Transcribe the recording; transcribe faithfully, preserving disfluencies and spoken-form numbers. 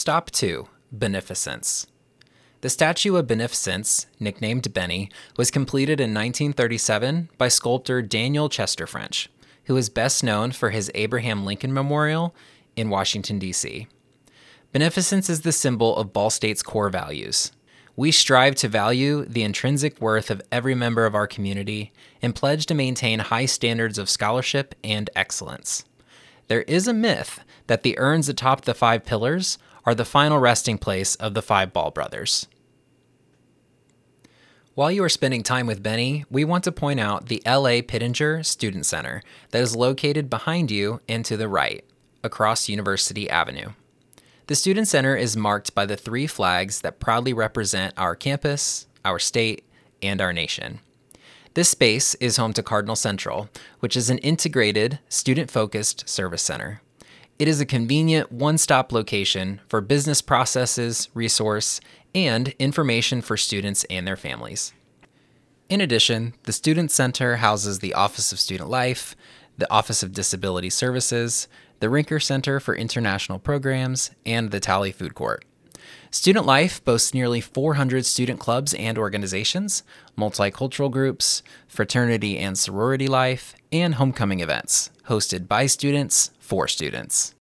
Stop two. Beneficence. The statue of Beneficence, nicknamed Benny, was completed in nineteen thirty-seven by sculptor Daniel Chester French, who is best known for his Abraham Lincoln Memorial in Washington, D C Beneficence is the symbol of Ball State's core values. We strive to value the intrinsic worth of every member of our community and pledge to maintain high standards of scholarship and excellence. There is a myth that the urns atop the five pillars are the final resting place of the five Ball brothers. While you are spending time with Benny, we want to point out the L A Pittenger Student Center that is located behind you and to the right, across University Avenue. The Student Center is marked by the three flags that proudly represent our campus, our state, and our nation. This space is home to Cardinal Central, which is an integrated, student-focused service center. It is a convenient one-stop location for business processes, resource, and information for students and their families. In addition, the Student Center houses the Office of Student Life, the Office of Disability Services, the Rinker Center for International Programs, and the Tally Food Court. Student Life boasts nearly four hundred student clubs and organizations, multicultural groups, fraternity and sorority life, and homecoming events, hosted by students for students.